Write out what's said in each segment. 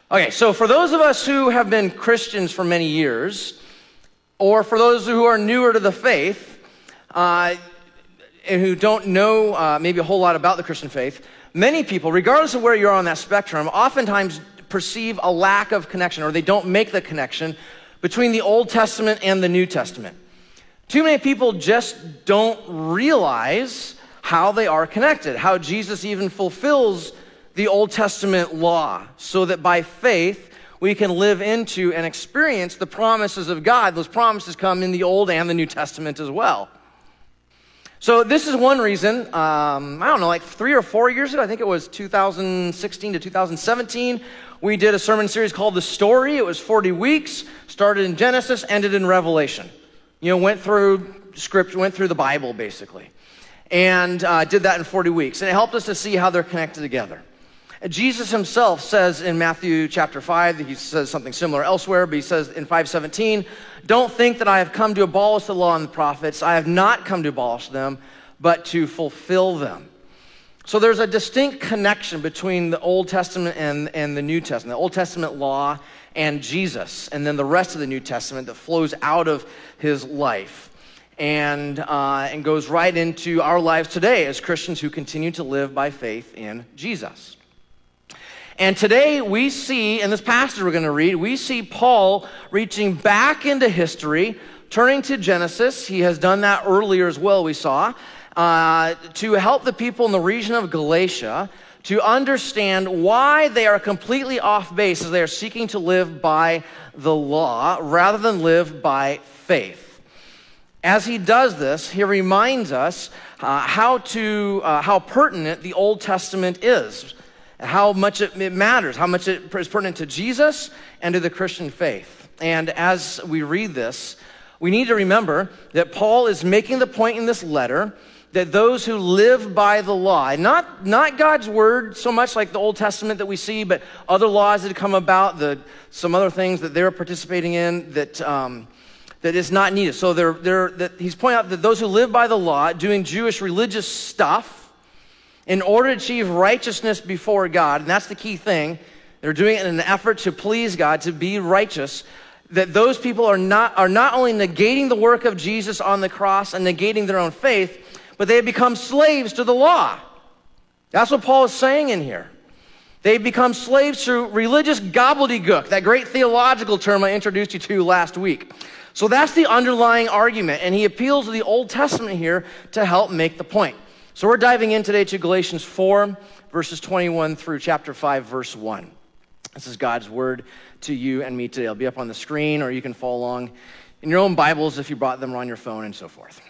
Okay, so for those of us who have been Christians for many years, or for those who are newer to the faith, and who don't know maybe a whole lot about the Christian faith, many people, regardless of where you are on that spectrum, oftentimes perceive a lack of connection, or they don't make the connection between the Old Testament and the New Testament. Too many people just don't realize how they are connected, how Jesus even fulfills the Old Testament law, so that by faith we can live into and experience the promises of God. Those promises come in the Old and the New Testament as well. So this is one reason, like 3 or 4 years ago, I think it was 2016 to 2017, we did a sermon series called The Story. It was 40 weeks, started in Genesis, ended in Revelation. Went through Scripture, went through the Bible basically, and did that in 40 weeks. And it helped us to see how they're connected together. Jesus himself says in Matthew chapter 5, he says something similar elsewhere, but he says in 5:17, "Don't think that I have come to abolish the law and the prophets. I have not come to abolish them, but to fulfill them." So there's a distinct connection between the Old Testament and the New Testament, the Old Testament law and Jesus, and then the rest of the New Testament that flows out of his life and goes right into our lives today as Christians who continue to live by faith in Jesus. And today we see, in this passage we're going to read, we see Paul reaching back into history, turning to Genesis. He has done that earlier as well, we saw, to help the people in the region of Galatia to understand why they are completely off base as they are seeking to live by the law rather than live by faith. As he does this, he reminds us how pertinent the Old Testament is, how much it matters, how much it is pertinent to Jesus and to the Christian faith. And as we read this, we need to remember that Paul is making the point in this letter that those who live by the law, not God's word so much like the Old Testament that we see, but other laws that come about, some other things that they're participating in that is not needed. So he's pointing out that those who live by the law, doing Jewish religious stuff, in order to achieve righteousness before God, and that's the key thing, they're doing it in an effort to please God, to be righteous, that those people are not only negating the work of Jesus on the cross and negating their own faith, but they have become slaves to the law. That's what Paul is saying in here. They become slaves to religious gobbledygook, that great theological term I introduced you to last week. So that's the underlying argument, and he appeals to the Old Testament here to help make the point. So we're diving in today to Galatians 4, verses 21 through chapter 5, verse 1. This is God's word to you and me today. It'll be up on the screen, or you can follow along in your own Bibles if you brought them on your phone and so forth.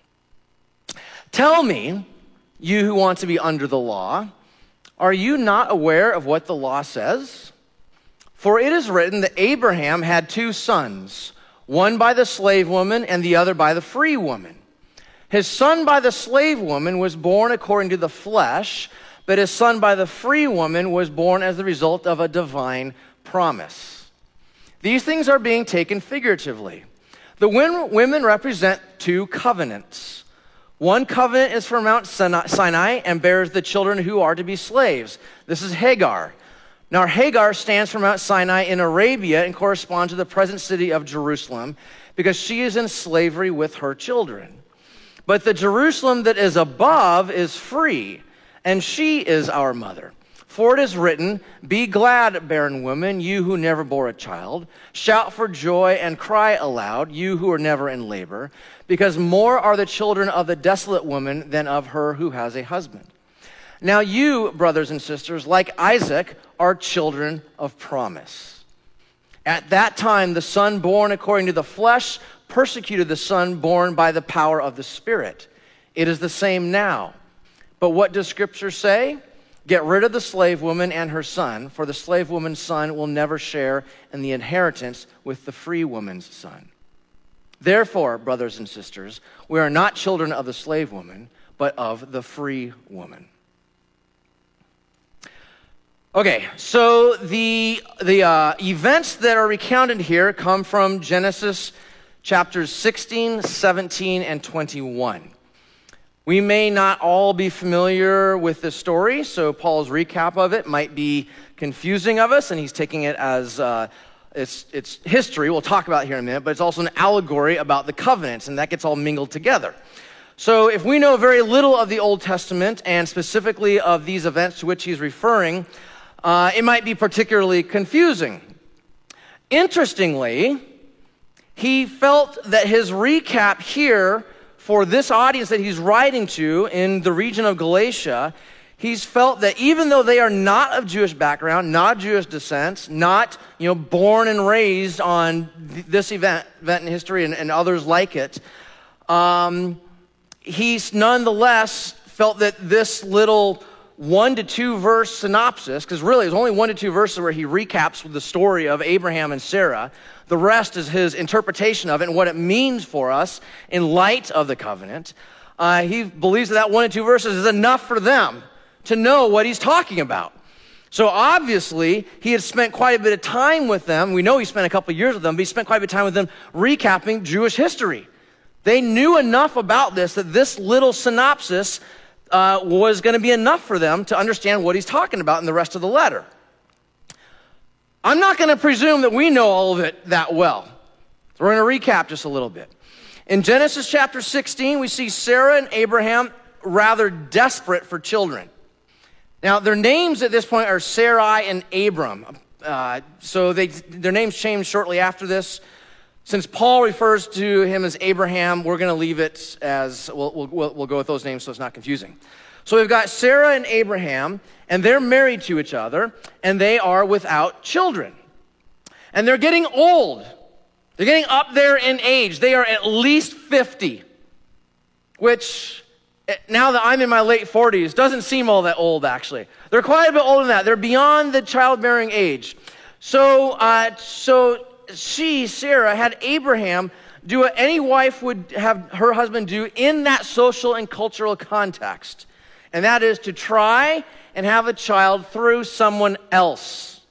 "Tell me, you who want to be under the law, are you not aware of what the law says? For it is written that Abraham had 2 sons, one by the slave woman and the other by the free woman. His son by the slave woman was born according to the flesh, but his son by the free woman was born as the result of a divine promise. These things are being taken figuratively. The women represent 2 covenants. One covenant is from Mount Sinai and bears the children who are to be slaves. This is Hagar. Now Hagar stands for Mount Sinai in Arabia and corresponds to the present city of Jerusalem because she is in slavery with her children. But the Jerusalem that is above is free, and she is our mother. For it is written, 'Be glad, barren woman, you who never bore a child. Shout for joy and cry aloud, you who are never in labor, because more are the children of the desolate woman than of her who has a husband.' Now you, brothers and sisters, like Isaac, are children of promise. At that time, the son born according to the flesh persecuted the son born by the power of the Spirit. It is the same now. But what does Scripture say? Get rid of the slave woman and her son, for the slave woman's son will never share in the inheritance with the free woman's son. Therefore, brothers and sisters, we are not children of the slave woman, but of the free woman." Okay, so the events that are recounted here come from Genesis chapters 16, 17, and 21. We may not all be familiar with this story, so Paul's recap of it might be confusing of us, and he's taking it as it's history. We'll talk about it here in a minute, but it's also an allegory about the covenants, and that gets all mingled together. So if we know very little of the Old Testament, and specifically of these events to which he's referring, it might be particularly confusing. Interestingly, he felt that his recap here for this audience that he's writing to in the region of Galatia, he's felt that even though they are not of Jewish background, not Jewish descent, not born and raised on this event in history and others like it, he's nonetheless felt that this little 1 to 2 verse synopsis, because really there's only 1 to 2 verses where he recaps the story of Abraham and Sarah. The rest is his interpretation of it and what it means for us in light of the covenant. He believes that 1 to 2 verses is enough for them to know what he's talking about. So obviously, he had spent quite a bit of time with them. We know he spent a couple of years with them, but he spent quite a bit of time with them recapping Jewish history. They knew enough about this that this little synopsis was going to be enough for them to understand what he's talking about in the rest of the letter. I'm not going to presume that we know all of it that well. So we're going to recap just a little bit. In Genesis chapter 16, we see Sarah and Abraham rather desperate for children. Now, their names at this point are Sarai and Abram. So their names changed shortly after this. Since Paul refers to him as Abraham, we're going to leave it as, we'll go with those names so it's not confusing. So we've got Sarah and Abraham, and they're married to each other, and they are without children. And they're getting old. They're getting up there in age. They are at least 50, which, now that I'm in my late 40s, doesn't seem all that old, actually. They're quite a bit older than that. They're beyond the childbearing age. So Sarah, had Abraham do what any wife would have her husband do in that social and cultural context. And that is to try and have a child through someone else.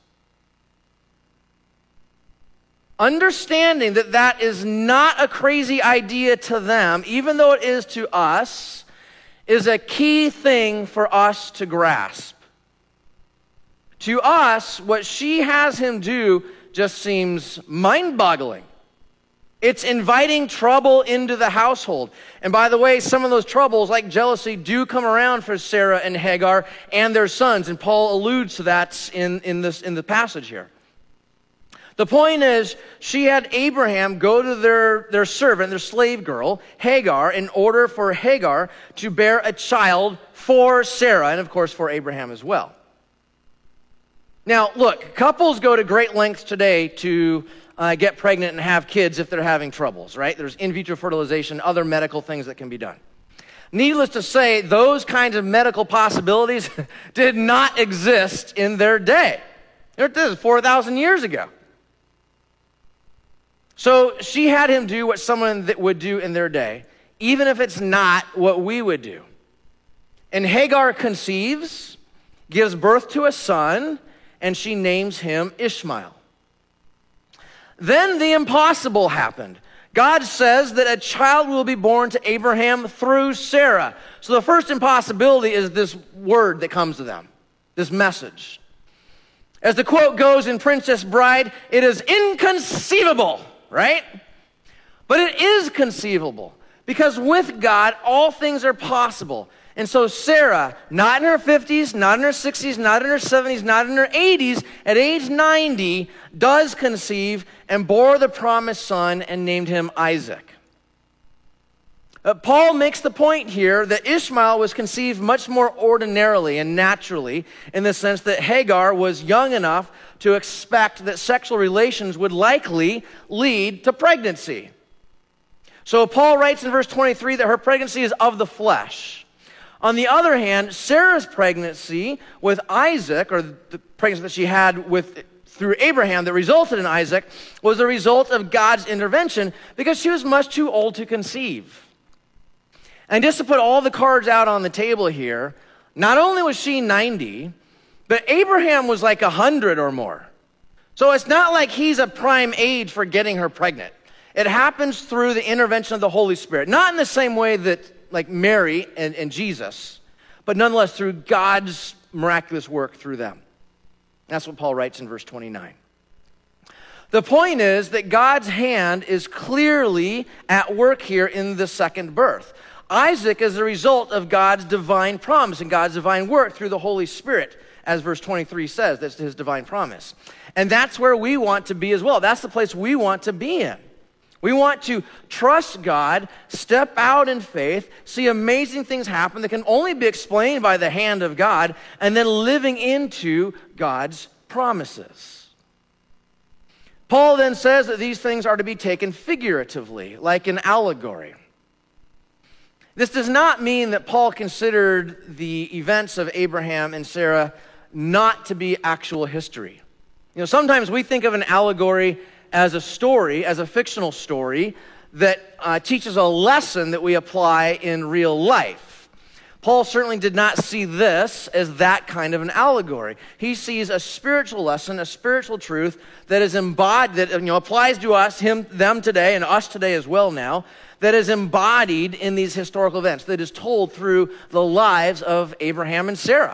Understanding that that is not a crazy idea to them, even though it is to us, is a key thing for us to grasp. To us, what she has him do just seems mind-boggling. It's inviting trouble into the household. And by the way, some of those troubles, like jealousy, do come around for Sarah and Hagar and their sons. And Paul alludes to that in the passage here. The point is, she had Abraham go to their servant, their slave girl, Hagar, in order for Hagar to bear a child for Sarah, and of course for Abraham as well. Now, look, couples go to great lengths today to get pregnant and have kids if they're having troubles, right? There's in vitro fertilization, other medical things that can be done. Needless to say, those kinds of medical possibilities did not exist in their day. This is 4,000 years ago. So she had him do what someone that would do in their day, even if it's not what we would do. And Hagar conceives, gives birth to a son, and she names him Ishmael. Then the impossible happened. God says that a child will be born to Abraham through Sarah. So the first impossibility is this word that comes to them, this message. As the quote goes in Princess Bride, it is inconceivable, right? But it is conceivable because with God, all things are possible. And so Sarah, not in her 50s, not in her 60s, not in her 70s, not in her 80s, at age 90, does conceive and bore the promised son and named him Isaac. Paul makes the point here that Ishmael was conceived much more ordinarily and naturally in the sense that Hagar was young enough to expect that sexual relations would likely lead to pregnancy. So Paul writes in verse 23 that her pregnancy is of the flesh. On the other hand, Sarah's pregnancy with Isaac, or the pregnancy that she had through Abraham that resulted in Isaac, was a result of God's intervention because she was much too old to conceive. And just to put all the cards out on the table here, not only was she 90, but Abraham was like 100 or more. So it's not like he's a prime age for getting her pregnant. It happens through the intervention of the Holy Spirit. Not in the same way that like Mary and Jesus, but nonetheless through God's miraculous work through them. That's what Paul writes in verse 29. The point is that God's hand is clearly at work here in the second birth. Isaac is a result of God's divine promise and God's divine work through the Holy Spirit, as verse 23 says. That's his divine promise. And that's where we want to be as well. That's the place we want to be in. We want to trust God, step out in faith, see amazing things happen that can only be explained by the hand of God, and then living into God's promises. Paul then says that these things are to be taken figuratively, like an allegory. This does not mean that Paul considered the events of Abraham and Sarah not to be actual history. Sometimes we think of an allegory as a story, as a fictional story that teaches a lesson that we apply in real life. Paul certainly did not see this as that kind of an allegory. He sees a spiritual lesson, a spiritual truth that is embodied, that applies to us, them today, and us today as well now, that is embodied in these historical events, that is told through the lives of Abraham and Sarah.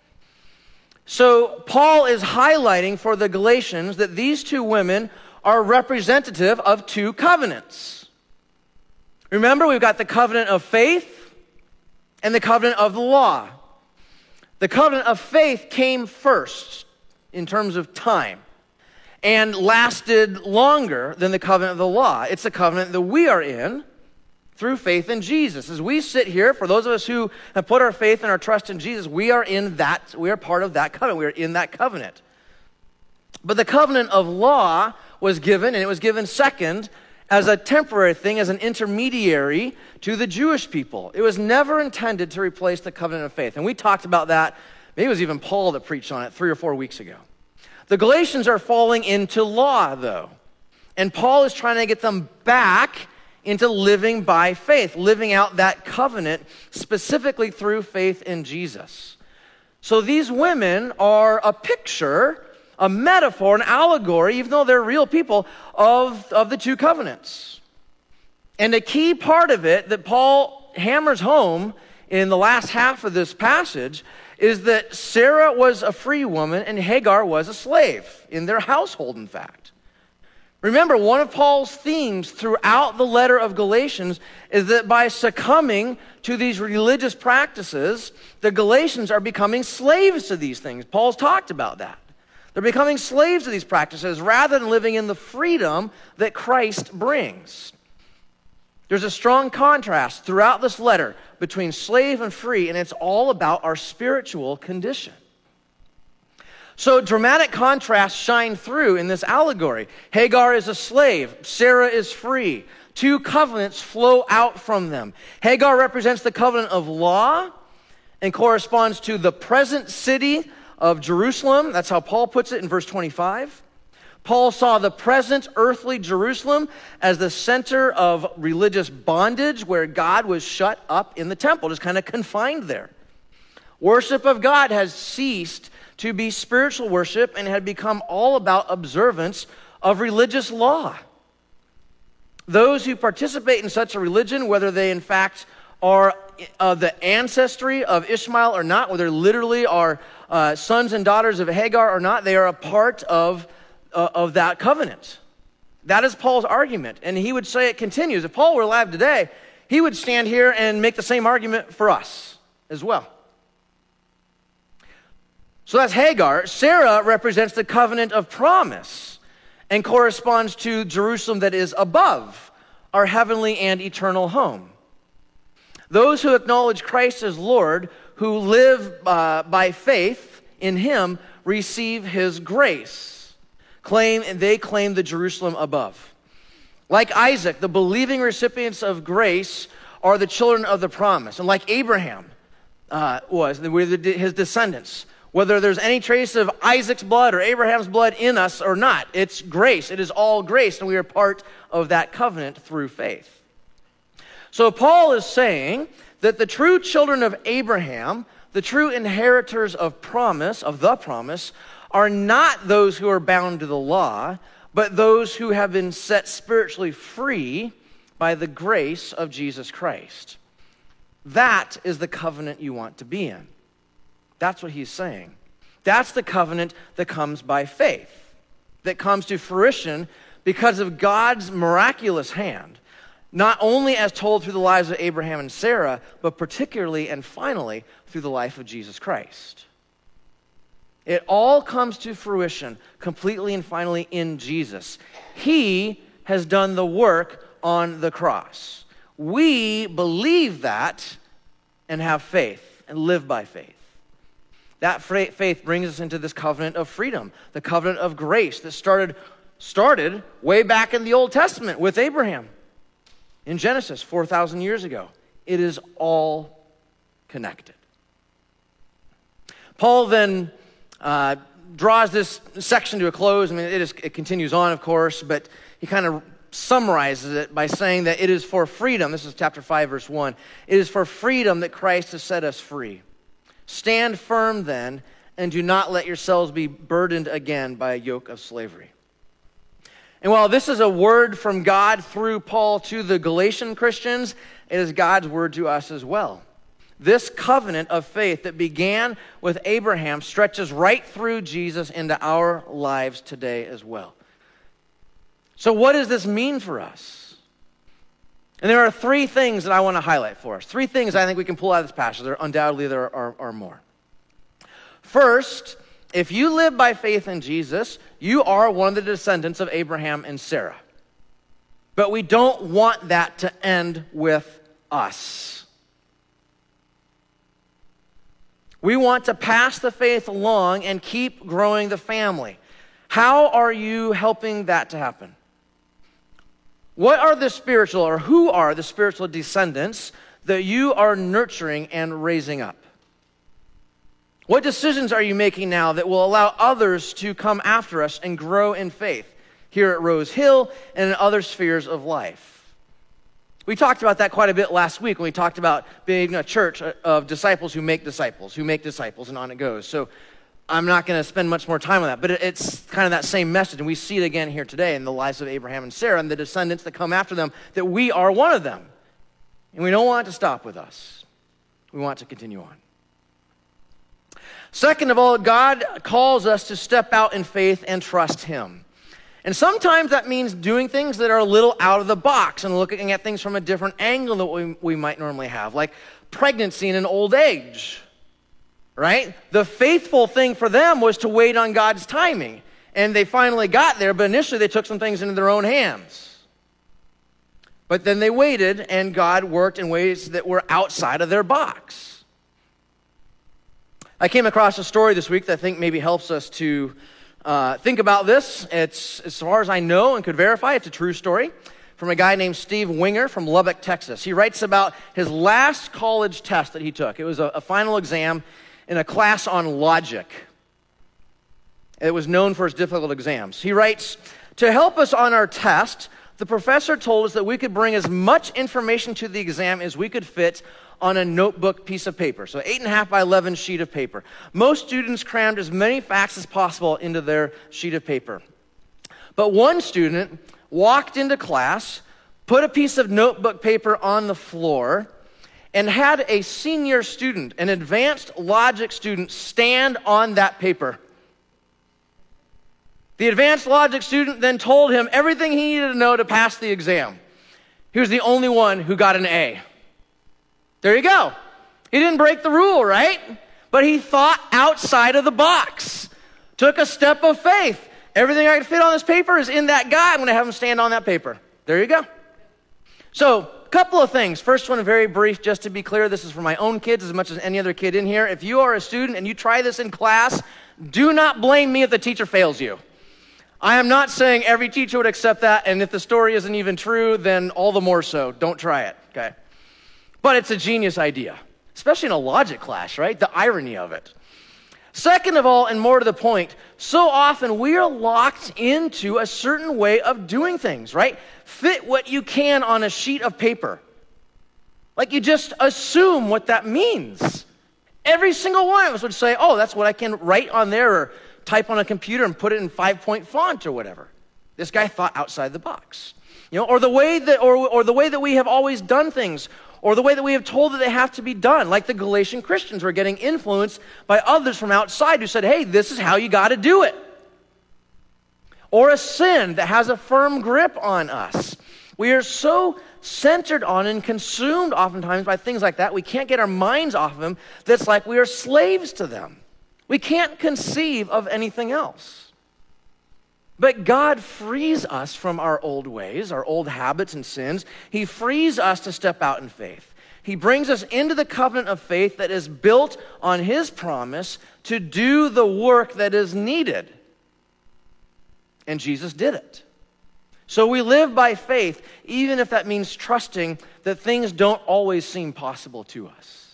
So Paul is highlighting for the Galatians that these two women are representative of two covenants. Remember, we've got the covenant of faith and the covenant of the law. The covenant of faith came first in terms of time and lasted longer than the covenant of the law. It's the covenant that we are in through faith in Jesus. As we sit here, for those of us who have put our faith and our trust in Jesus, we are part of that covenant. We are in that covenant. But the covenant of law was given, and it was given second as a temporary thing, as an intermediary to the Jewish people. It was never intended to replace the covenant of faith. And we talked about that. Maybe it was even Paul that preached on it 3 or 4 weeks ago. The Galatians are falling into law, though. And Paul is trying to get them back into living by faith, living out that covenant specifically through faith in Jesus. So these women are a picture, a metaphor, an allegory, even though they're real people, of the two covenants. And a key part of it that Paul hammers home in the last half of this passage is that Sarah was a free woman and Hagar was a slave in their household, in fact. Remember, one of Paul's themes throughout the letter of Galatians is that by succumbing to these religious practices, the Galatians are becoming slaves to these things. Paul's talked about that. They're becoming slaves to these practices rather than living in the freedom that Christ brings. There's a strong contrast throughout this letter between slave and free, and it's all about our spiritual condition. So dramatic contrasts shine through in this allegory. Hagar is a slave. Sarah is free. Two covenants flow out from them. Hagar represents the covenant of law and corresponds to the present city of Jerusalem. That's how Paul puts it in verse 25. Paul saw the present earthly Jerusalem as the center of religious bondage where God was shut up in the temple, just kind of confined there. Worship of God has ceased to be spiritual worship and had become all about observance of religious law. Those who participate in such a religion, whether they in fact are the ancestry of Ishmael or not, whether literally are sons and daughters of Hagar or not, they are a part of that covenant. That is Paul's argument, and he would say it continues. If Paul were alive today, he would stand here and make the same argument for us as well. So that's Hagar. Sarah represents the covenant of promise and corresponds to Jerusalem that is above, our heavenly and eternal home. Those who acknowledge Christ as Lord, who live by faith in him, receive his grace. They claim the Jerusalem above. Like Isaac, the believing recipients of grace are the children of the promise. And like Abraham was, his descendants, whether there's any trace of Isaac's blood or Abraham's blood in us or not, it's grace. It is all grace, and we are part of that covenant through faith. So Paul is saying that the true children of Abraham, the true inheritors of promise, of the promise, are not those who are bound to the law, but those who have been set spiritually free by the grace of Jesus Christ. That is the covenant you want to be in. That's what he's saying. That's the covenant that comes by faith, that comes to fruition because of God's miraculous hand, not only as told through the lives of Abraham and Sarah, but particularly and finally through the life of Jesus Christ. It all comes to fruition completely and finally in Jesus. He has done the work on the cross. We believe that and have faith and live by faith. That faith brings us into this covenant of freedom, the covenant of grace that started way back in the Old Testament with Abraham in Genesis 4,000 years ago. It is all connected. Paul then draws this section to a close. I mean, it continues on, of course, but he kind of summarizes it by saying that it is for freedom. This is chapter 5, verse 1. It is for freedom that Christ has set us free. Stand firm then, and do not let yourselves be burdened again by a yoke of slavery. And while this is a word from God through Paul to the Galatian Christians, it is God's word to us as well. This covenant of faith that began with Abraham stretches right through Jesus into our lives today as well. So what does this mean for us? And there are three things that I want to highlight for us. Three things I think we can pull out of this passage. Undoubtedly, there are more. First, if you live by faith in Jesus, you are one of the descendants of Abraham and Sarah. But we don't want that to end with us. We want to pass the faith along and keep growing the family. How are you helping that to happen? What are the spiritual, or who are the spiritual descendants that you are nurturing and raising up? What decisions are you making now that will allow others to come after us and grow in faith here at Rose Hill and in other spheres of life? We talked about that quite a bit last week when we talked about being a church of disciples, and on it goes. So I'm not going to spend much more time on that, but it's kind of that same message, and we see it again here today in the lives of Abraham and Sarah and the descendants that come after them, that we are one of them. And we don't want it to stop with us. We want to continue on. Second of all, God calls us to step out in faith and trust him. And sometimes that means doing things that are a little out of the box and looking at things from a different angle than we might normally have, like pregnancy and old age. Right? The faithful thing for them was to wait on God's timing. And they finally got there, but initially they took some things into their own hands. But then they waited, and God worked in ways that were outside of their box. I came across a story this week that I think maybe helps us to think about this. It's, as far as I know and could verify, it's a true story from a guy named Steve Winger from Lubbock, Texas. He writes about his last college test that he took. It was a final exam in a class on logic. It was known for its difficult exams. He writes, "To help us on our test, the professor told us that we could bring as much information to the exam as we could fit on a notebook piece of paper." So 8.5 by 11 sheet of paper. Most students crammed as many facts as possible into their sheet of paper. But one student walked into class, put a piece of notebook paper on the floor, and had a senior student, an advanced logic student, stand on that paper. The advanced logic student then told him everything he needed to know to pass the exam. He was the only one who got an A. There you go. He didn't break the rule, right? But he thought outside of the box. Took a step of faith. Everything I can fit on this paper is in that guy. I'm going to have him stand on that paper. There you go. So, couple of things. First one, very brief, just to be clear, this is for my own kids as much as any other kid in here. If you are a student and you try this in class, do not blame me if the teacher fails you. I am not saying every teacher would accept that, and if the story isn't even true, then all the more so. Don't try it, okay? But it's a genius idea, especially in a logic class, right? The irony of it. Second of all, and more to the point, so often we are locked into a certain way of doing things, right? Fit what you can on a sheet of paper. Like you just assume what that means. Every single one of us would say, oh, that's what I can write on there or type on a computer and put it in 5-point font or whatever. This guy thought outside the box. You know, or the way that we have always done things, or the way that we have told that they have to be done, like the Galatian Christians were getting influenced by others from outside who said, hey, this is how you got to do it. Or a sin that has a firm grip on us. We are so centered on and consumed oftentimes by things like that, we can't get our minds off of them, that's like we are slaves to them. We can't conceive of anything else. But God frees us from our old ways, our old habits and sins. He frees us to step out in faith. He brings us into the covenant of faith that is built on His promise to do the work that is needed. And Jesus did it. So we live by faith, even if that means trusting that things don't always seem possible to us.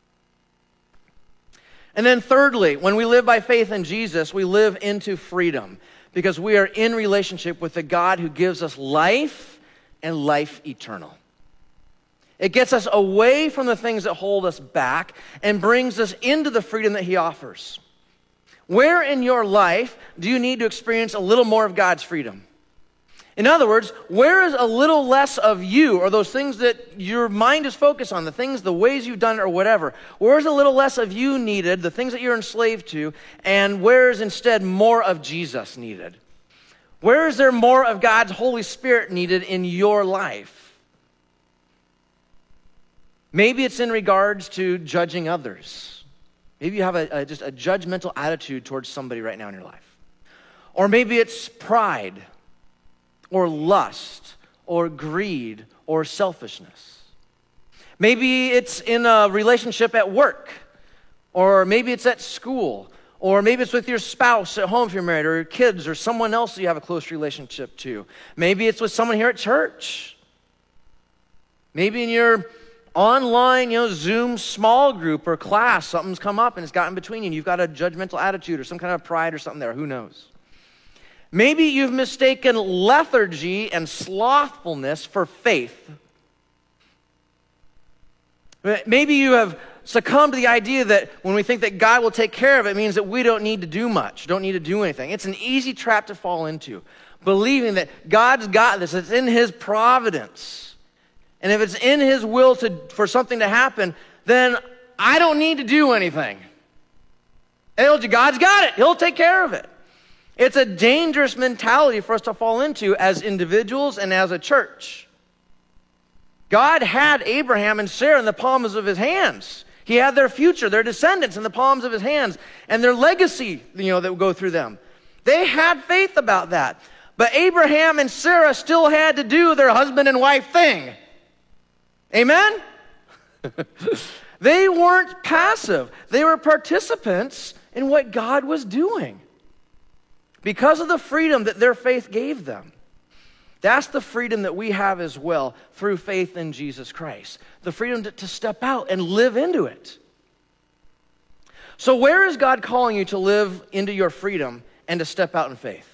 And then thirdly, when we live by faith in Jesus, we live into freedom because we are in relationship with the God who gives us life and life eternal. It gets us away from the things that hold us back and brings us into the freedom that He offers. Where in your life do you need to experience a little more of God's freedom? In other words, where is a little less of you, or those things that your mind is focused on, the things, the ways you've done it or whatever, where is a little less of you needed, the things that you're enslaved to, and where is instead more of Jesus needed? Where is there more of God's Holy Spirit needed in your life? Maybe it's in regards to judging others. Maybe you have just a judgmental attitude towards somebody right now in your life. Or maybe it's pride, or lust, or greed, or selfishness. Maybe it's in a relationship at work, or maybe it's at school, or maybe it's with your spouse at home if you're married, or your kids, or someone else that you have a close relationship to. Maybe it's with someone here at church. Maybe in your online, Zoom small group or class, something's come up and it's gotten between you and you've got a judgmental attitude or some kind of pride or something there, who knows? Maybe you've mistaken lethargy and slothfulness for faith. Maybe you have succumbed to the idea that when we think that God will take care of it, it means that we don't need to do much, don't need to do anything. It's an easy trap to fall into, believing that God's got this, it's in His providence. And if it's in His will for something to happen, then I don't need to do anything. God's got it. He'll take care of it. It's a dangerous mentality for us to fall into as individuals and as a church. God had Abraham and Sarah in the palms of His hands. He had their future, their descendants in the palms of His hands, and their legacy, that would go through them. They had faith about that. But Abraham and Sarah still had to do their husband and wife thing. Amen? They weren't passive. They were participants in what God was doing because of the freedom that their faith gave them. That's the freedom that we have as well through faith in Jesus Christ. The freedom to step out and live into it. So where is God calling you to live into your freedom and to step out in faith?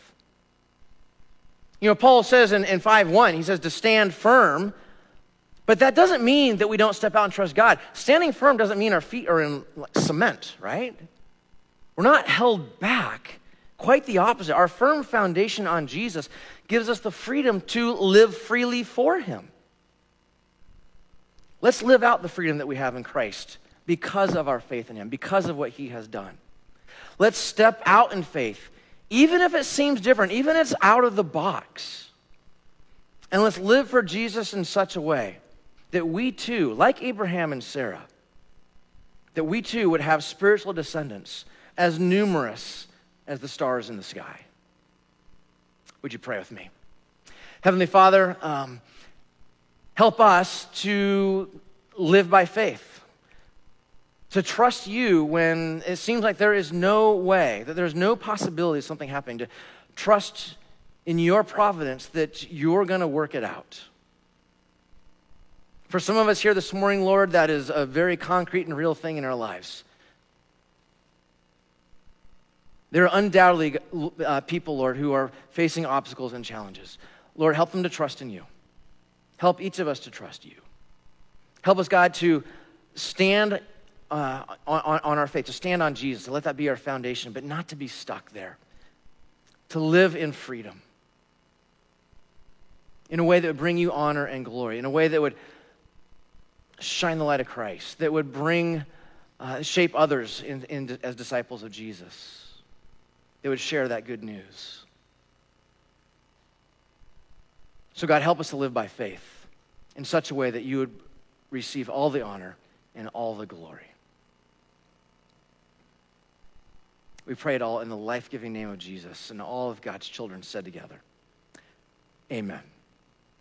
Paul says in 5:1, he says to stand firm, but that doesn't mean that we don't step out and trust God. Standing firm doesn't mean our feet are in cement, right? We're not held back. Quite the opposite. Our firm foundation on Jesus gives us the freedom to live freely for Him. Let's live out the freedom that we have in Christ because of our faith in Him, because of what He has done. Let's step out in faith, even if it seems different, even if it's out of the box. And let's live for Jesus in such a way that we too, like Abraham and Sarah, that we too would have spiritual descendants as numerous as the stars in the sky. Would you pray with me? Heavenly Father, help us to live by faith, to trust You when it seems like there is no way, that there's no possibility of something happening, to trust in Your providence that You're going to work it out. For some of us here this morning, Lord, that is a very concrete and real thing in our lives. There are undoubtedly people, Lord, who are facing obstacles and challenges. Lord, help them to trust in You. Help each of us to trust You. Help us, God, to stand on our faith, to stand on Jesus, to let that be our foundation, but not to be stuck there. To live in freedom. In a way that would bring You honor and glory. In a way that would shine the light of Christ, that would bring, shape others as disciples of Jesus. They would share that good news. So God, help us to live by faith in such a way that you would receive all the honor and all the glory. We pray it all in the life-giving name of Jesus, and all of God's children said together, amen.